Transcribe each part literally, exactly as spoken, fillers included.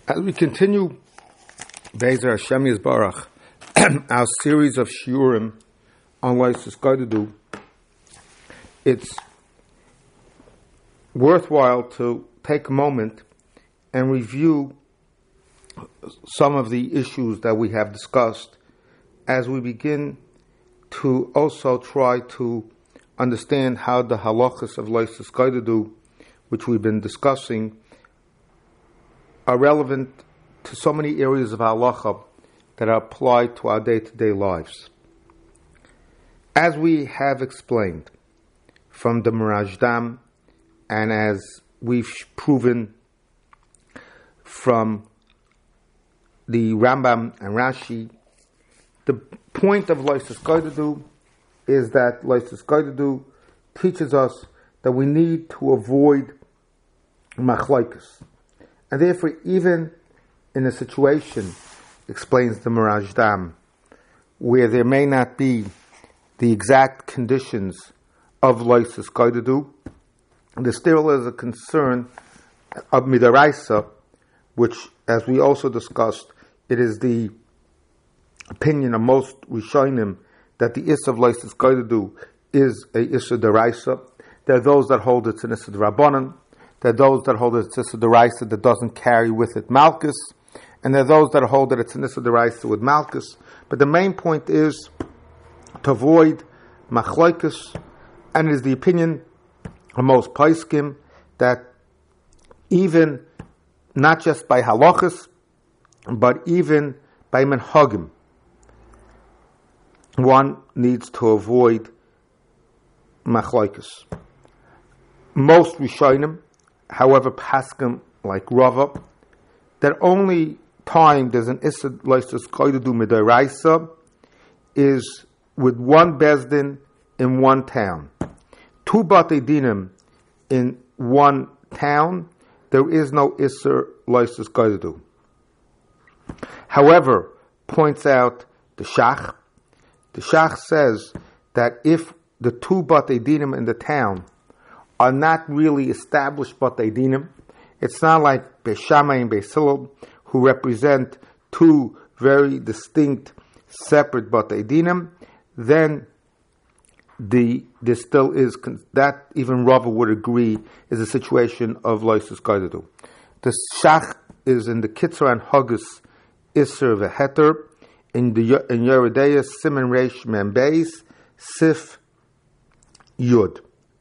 As we continue, Be'ezer Hashem Yisbarach, our series of shiurim on Leisus Gaidudu, it's worthwhile to take a moment and review some of the issues that we have discussed as we begin to also try to understand how the halachas of Leisus Gaidudu, which we've been discussing, are relevant to so many areas of halacha that are applied to our day-to-day lives. As we have explained from the Merajdam, and as we've proven from the Rambam and Rashi, the point of Leisus Gaidudu is that Leisus Gaidudu teaches us that we need to avoid machlokes. And therefore, even in a situation, explains the Merajdam, where there may not be the exact conditions of Leisus Gaidudu, there still is a concern of Midaraisa, which, as we also discussed, it is the opinion of most Rishonim that the Issa of Leisus Gaidudu is a Issa Deraisa. There are those that hold it's an Issa D'Rabbanan. There are those that hold that it's Issa D'Oraisa that doesn't carry with it Malchus, and there are those that hold that it's an Issa D'Oraisa with Malchus. But the main point is to avoid machlokes, and it is the opinion of most poskim that even not just by halachas, but even by menhagim, one needs to avoid machlokes. Most Rishonim, however, paskim like Rava, that only time there's an Issa Leisus Gaidudu Midaraisa is with one Bezdin in one town. Two Batei Dinim in one town, there is no Issa Leisus Gaidudu. However, points out the Shach, the Shach says that if the two Batei Dinim in the town are not really established Batei Dinim, it's not like Beis Shammai and Beis Hillel, who represent two very distinct, separate Batei Dinim, then the there still is, that even Rava would agree, is a situation of Leisus Gaidudu. The Shach is in the Kitzur and Haggis Isser V'Heter, in the in Yeridea Siman Reish Mem Beis Sif Yud.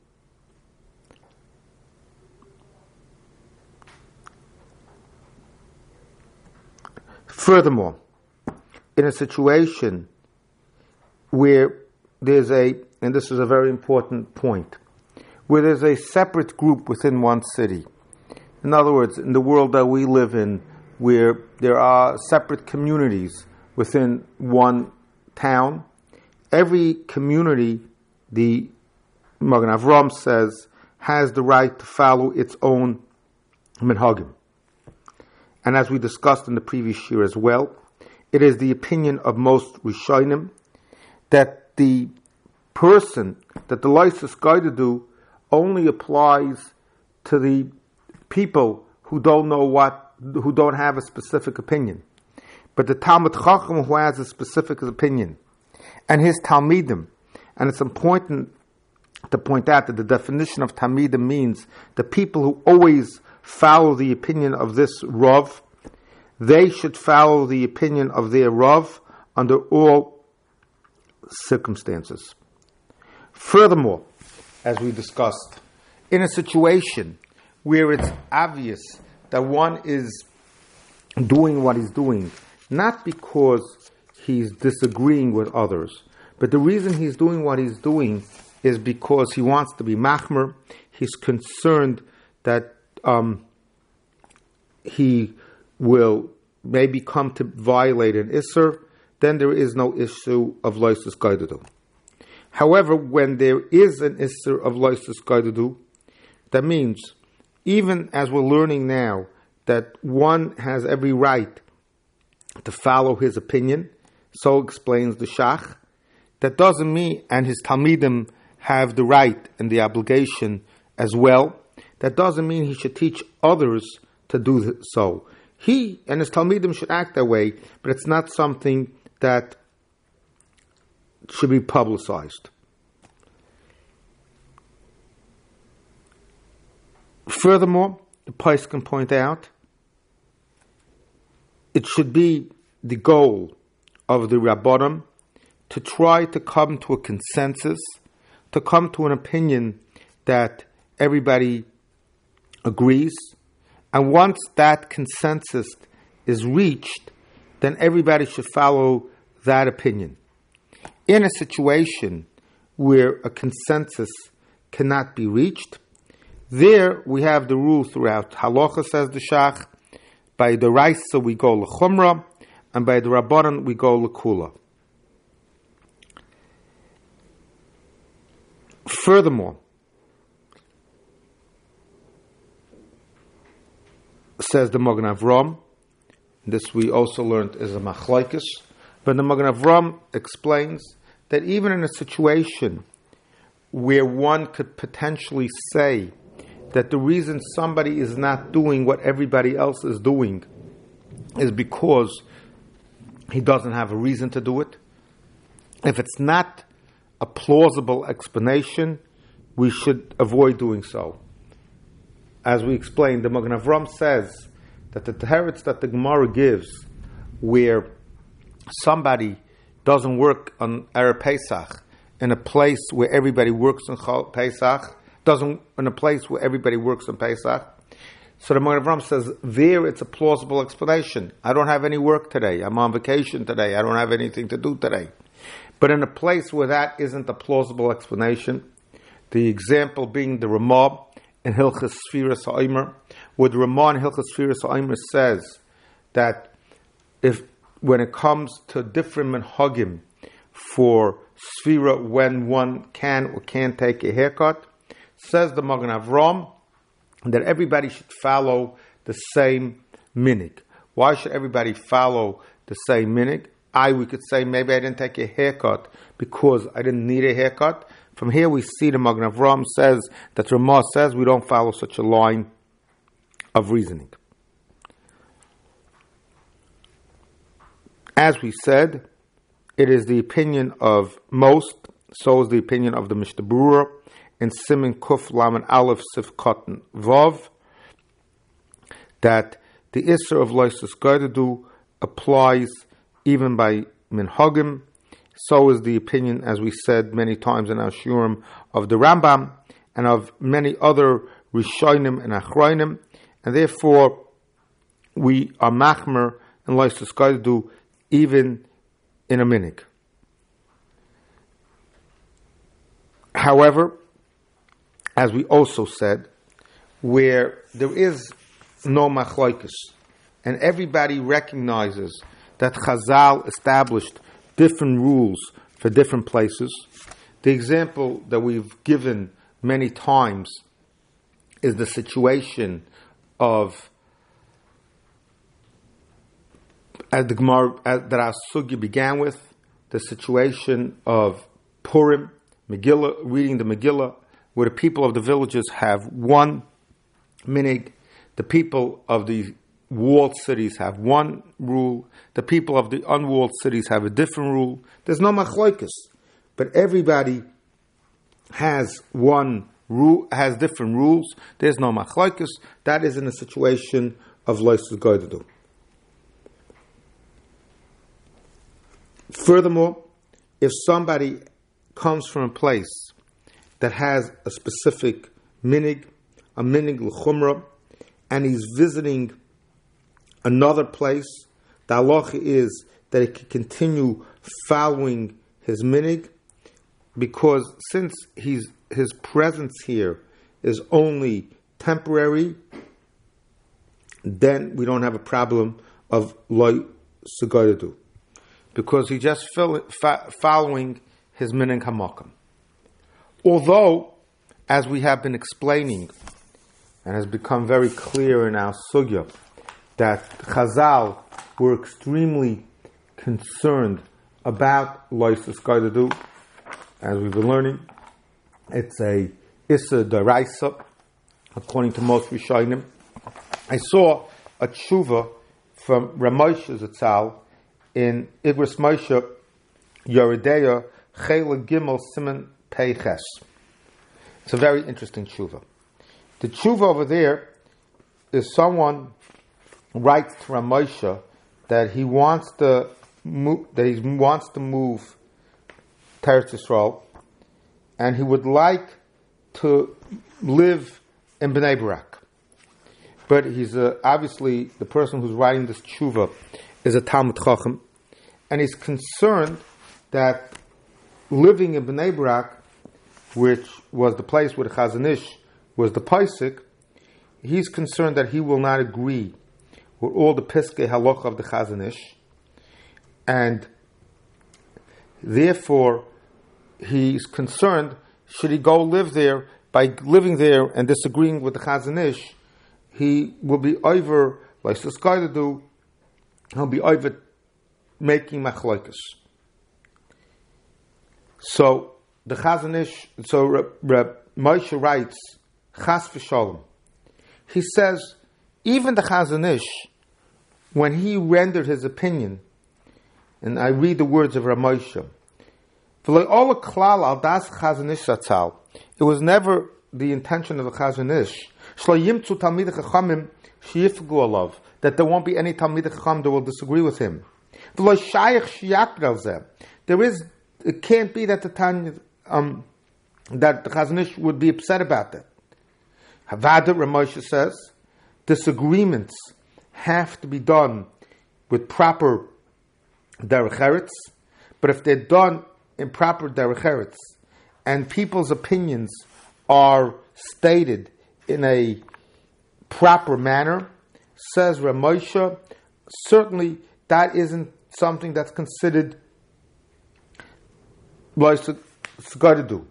Furthermore, in a situation where there's a, and this is a very important point, where there's a separate group within one city. In other words, in the world that we live in, where there are separate communities within one town, every community, the Magen Avram says, has the right to follow its own minhagim. And as we discussed in the previous year as well, it is the opinion of most Rishonim that the person, that the Leisus Gaidudu only applies to the people who don't know what, who don't have a specific opinion. But the Talmid Chacham who has a specific opinion, and his Talmidim, and it's important to point out that the definition of Talmidim means the people who always follow the opinion of this Rav, they should follow the opinion of their Rav under all circumstances. Furthermore, as we discussed, in a situation where it's obvious that one is doing what he's doing, not because he's disagreeing with others, but the reason he's doing what he's doing is because he wants to be machmer, he's concerned that um, he will maybe come to violate an Isser, then there is no issue of Leisus Gaidudu. However, when there is an Isser of Leisus Gaidudu, that means, even as we're learning now, that one has every right to follow his opinion, so explains the Shach, that doesn't mean, and his Talmidim have the right and the obligation as well, that doesn't mean he should teach others to do so. He and his Talmidim should act that way, but it's not something that should be publicized. Furthermore, the Pais can point out, it should be the goal of the Rabbanim to try to come to a consensus, to come to an opinion that everybody agrees, and once that consensus is reached, then everybody should follow that opinion. In a situation where a consensus cannot be reached, there we have the rule throughout. Halacha, says the Shach, by the Raisa we go l'chumra, and by the Rabbanan we go l'kula. Furthermore, says the Magen Avram, this we also learned is a machlokes, but the Magen Avram explains that even in a situation where one could potentially say that the reason somebody is not doing what everybody else is doing is because he doesn't have a reason to do it, if it's not a plausible explanation, we should avoid doing so. As we explained, the Magen Avram says that the teretz that the Gemara gives, where somebody doesn't work on Erev Pesach in a place where everybody works on Chol Pesach, doesn't in a place where everybody works on Pesach, so the Magen Avram says there it's a plausible explanation. I don't have any work today. I'm on vacation today. I don't have anything to do today. But in a place where that isn't a plausible explanation, the example being the Ramah in Hilchas Sfiras HaOmer, where the Ramah in Hilchas Sfiras HaOmer says that if when it comes to different minhagim for Sfira when one can or can't take a haircut, says the Magen Avram that everybody should follow the same minig. Why should everybody follow the same minig? I, we could say, maybe I didn't take a haircut because I didn't need a haircut. From here we see the Magen Avram says that Ramah says we don't follow such a line of reasoning. As we said, it is the opinion of most, so is the opinion of the Mishnah Berurah in Siman Kuf Lamed Aleph Sif Katan Vav, that the Isser of Loisus Gaidadu applies even by minhagim. So is the opinion, as we said many times in our shurim, of the Rambam and of many other Rishonim and Achronim, and therefore we are machmer and Loisus Gaidadu even in a minig. However, as we also said, where there is no machlokes and everybody recognizes that Chazal established different rules for different places, the example that we've given many times is the situation of, as the Gemara as, that our sugya began with, the situation of Purim, Megillah, reading the Megillah, where the people of the villages have one minig, the people of the walled cities have one rule, the people of the unwalled cities have a different rule. There's no machlokes, but everybody has one rule, has different rules. There's no machlokes. That is in a situation of loisus goydadu. Furthermore, if somebody comes from a place that has a specific minig, a minig l'chumra, and he's visiting another place, the halacha is that he can continue following his minig, because since he's, his presence here is only temporary, then we don't have a problem of loy segayadu, because he's just fill, fa- following his minig hamakam. Although, as we have been explaining, and has become very clear in our sugya, that Chazal were extremely concerned about loisus gaidadu, as we've been learning. It's a Issa Daraisa, according to most Rishonim. I saw a tshuva from Ramosha Zatzal in Igros Moshe Yoredeya Chela Gimel Simon Peiches. It's a very interesting tshuva. The tshuva over there is someone writes to Ramosha that he wants to move, that he wants to move Teretz Yisrael, and he would like to live in Bnei Brak. But he's uh, obviously the person who's writing this tshuva is a Talmud Chacham, and he's concerned that living in Bnei Brak, which was the place where the Chazon Ish was the Paisik, he's concerned that he will not agree with all the Piskei Halacha of the Chazon Ish, and therefore he's concerned, should he go live there, by living there and disagreeing with the Chazon Ish, he will be over, like Siskayda do, he'll be over making machlokes. So the Chazon Ish, so Reb Moshe writes, Chas v'shalom. He says, even the Chazon Ish, when he rendered his opinion, and I read the words of Reb Moshe, it was never the intention of the Chazon Ish that there won't be any Talmidei Chacham that will disagree with him. There is, it can't be that the Tanya, um, that the Chazon Ish would be upset about that. Havada Ramosha says, disagreements have to be done with proper derech eretz, but if they're done in proper derech eretz, and people's opinions are stated in a proper manner, says Ramosha, certainly that isn't something that's considered like to do.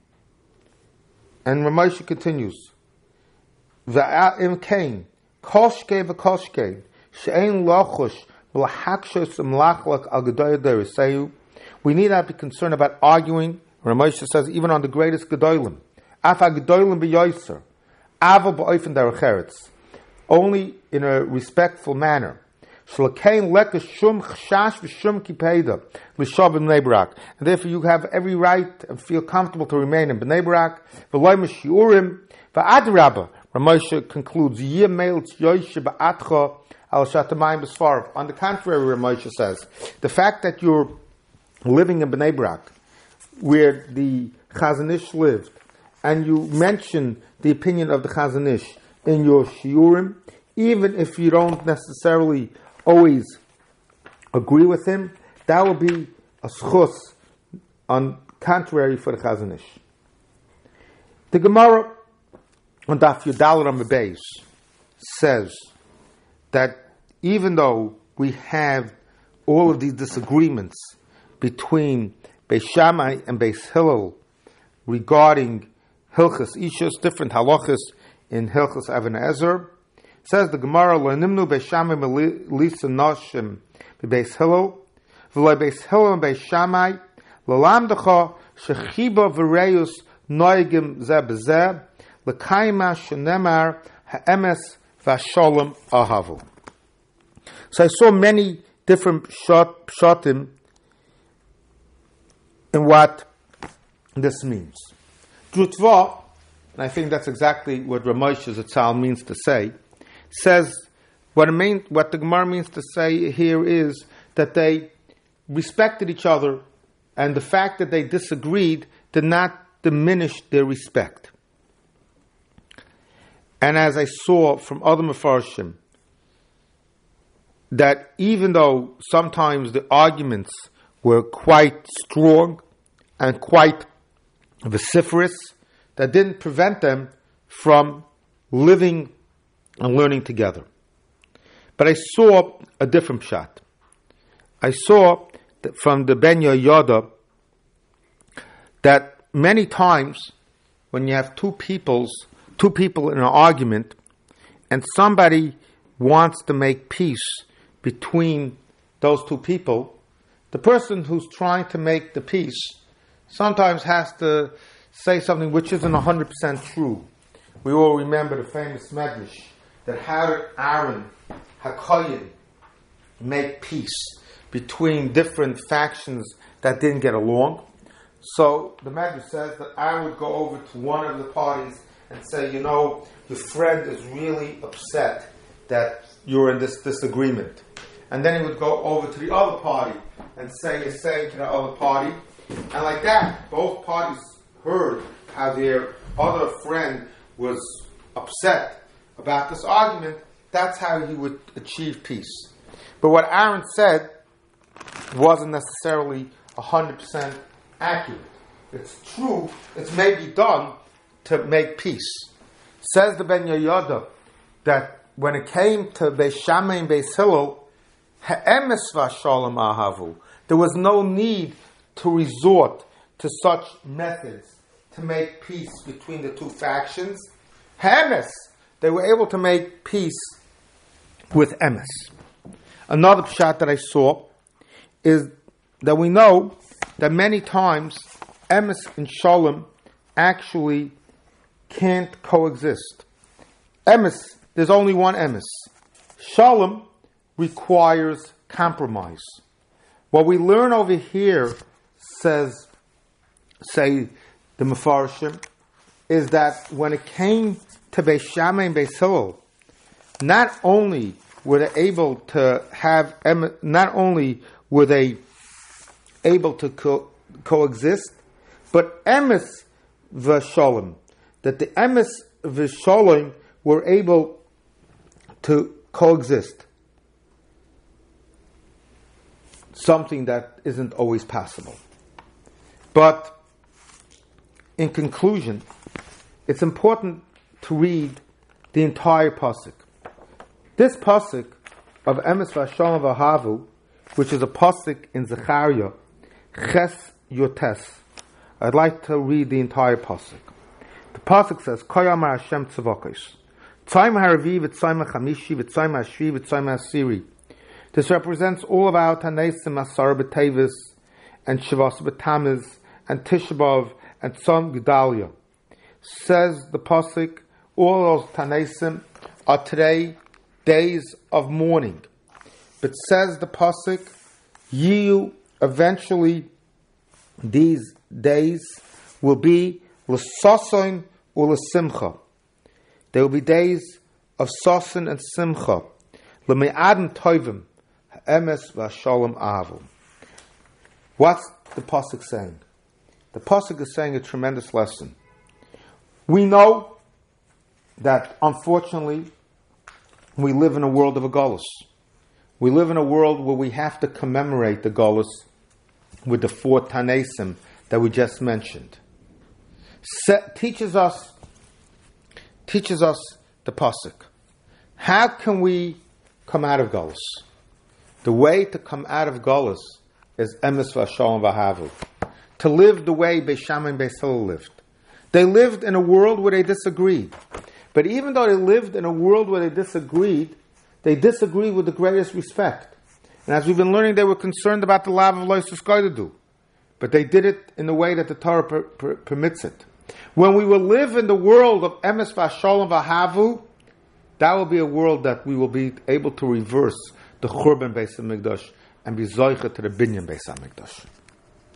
And Ramosha continues, V'a'im kain, koshke v'koshke, she'ein lochush v'lahakshos m'lachlak al gedoyah deriseyu. We need not be concerned about arguing, Ramosha says, even on the greatest gedolim. Afa gedolim b'yoyser, ava b'oifen derech eretz, only in a respectful manner. Shlakain leka shum chashash v'shum kipeda l'shav in Bnei Brak, and therefore you have every right and feel comfortable to remain in Bnei Brak. V'loy m'shiurim v'adrabba. Ramosha concludes, Yeh meil tzyoyshe ba'atcha al shatamayim b'sfarav. On the contrary, Ramosha says, the fact that you're living in Bnei Brak, where the Chazon Ish lived, and you mention the opinion of the Chazon Ish in your shiurim, even if you don't necessarily always agree with him, that will be a schus on contrary for the Chazon Ish. The Gemara on Daf Yudal Amud Beis says that even though we have all of these disagreements between Beis Shammai and Beis Hillel regarding Hilchos Ishus, different halachas in Hilchos Even Ezer, says the Gemara, Lo nimnu Beis Shammai melisa noshim Beis Hillel, v'lo Beis Hillel and Beis Shammai, l'lamdecha shechiba v'reus noigim zeh b'zeh, l'kaima shenemar ha'emes v'sholem ahavu. So I saw many different shot, shotim in what this means. Drutva, and I think that's exactly what Ramosha Zatzal means to say, says what, it mean, what the Gemara means to say here is that they respected each other, and the fact that they disagreed did not diminish their respect. And as I saw from other Mefarshim, that even though sometimes the arguments were quite strong and quite vociferous, that didn't prevent them from living and learning together. But I saw a different shot. I saw that from the Ben Yehoyada that many times when you have two peoples, two people in an argument, and somebody wants to make peace between those two people, the person who's trying to make the peace sometimes has to say something which isn't one hundred percent true. We all remember the famous Medrash that how did Aaron HaKoyin make peace between different factions that didn't get along. So the Medrash says that I would go over to one of the parties and say, you know, your friend is really upset that you're in this disagreement. And then he would go over to the other party and say the same to the other party. And like that, both parties heard how their other friend was upset about this argument. That's how he would achieve peace. But what Aaron said wasn't necessarily one hundred percent accurate. It's true, it's maybe done to make peace. Says the Ben Yehoyada that when it came to Beis Shammai and Beis Hillel, ha'emes v'shalom ahavu, there was no need to resort to such methods to make peace between the two factions. Ha'emes, they were able to make peace with emes. Another pshat that I saw is that we know that many times emes and shalom actually can't coexist. Emes, there's only one emes. Shalom requires compromise. What we learn over here, says, say the Mefarshim, is that when it came to Beis Shammai and Beis Hillel, not only were they able to have, not only were they able to co- coexist, but emes v'shalom, that the emes v'shalom were able to coexist. Something that isn't always possible. But in conclusion, it's important to read the entire pasuk. This pasuk of emes v'shalom v'ahavu, which is a pasuk in Zechariah, Ches Yotes. I'd like to read the entire pasuk. The pasuk says, Koyamar Hashem tzavokos, Tzayim haravi v'tzayim hachamishi v'tzayim hashvi v'tzayim hasiri. This represents all of our Tanaisim, Asar B'Tevis, and Shavas B'Tamiz, and Tisha B'Av, and Tzom Gedalia. Says the pasuk, all those Tanaisim are today days of mourning. But says the pasuk, you eventually these days will be l'sason or l'simcha. There will be days of sason and simcha. L'me'adam tovim ha'emes v'shalom ahavu. What's the pasuk saying? The pasuk is saying a tremendous lesson. We know that unfortunately we live in a world of a galus. We live in a world where we have to commemorate the galus with the four Tanaisim that we just mentioned. Se- teaches us, teaches us the pasuk. How can we come out of galus? The way to come out of galus is emes v'shalom v'ahavu. To live the way Beis Shammai and Beis Hillel lived. They lived in a world where they disagreed. But even though they lived in a world where they disagreed, they disagreed with the greatest respect. And as we've been learning, they were concerned about the love of Loisus Goydadu. But they did it in the way that the Torah per- per- permits it. When we will live in the world of emes v'shalom v'ahavu, that will be a world that we will be able to reverse the Churban Beis HaMikdash and be zoicha to the Binyan Beis HaMikdash.